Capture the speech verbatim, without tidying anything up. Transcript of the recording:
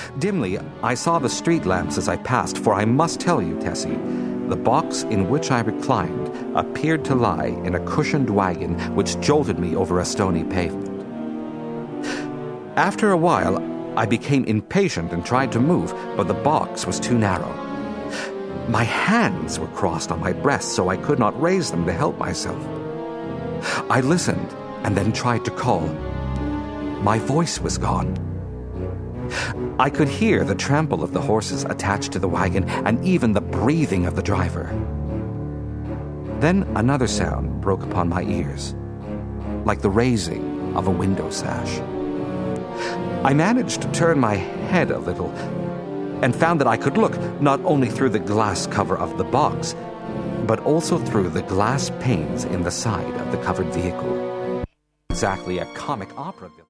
Dimly, I saw the street lamps as I passed, for I must tell you, Tessie, the box in which I reclined appeared to lie in a cushioned wagon which jolted me over a stony pavement. After a while, I became impatient and tried to move, but the box was too narrow. My hands were crossed on my breast, so I could not raise them to help myself. I listened and then tried to call. My voice was gone. I could hear the trample of the horses attached to the wagon and even the breathing of the driver. Then another sound broke upon my ears, like the raising of a window sash. I managed to turn my head a little and found that I could look not only through the glass cover of the box, but also through the glass panes in the side of the covered vehicle. Exactly a comic opera villain.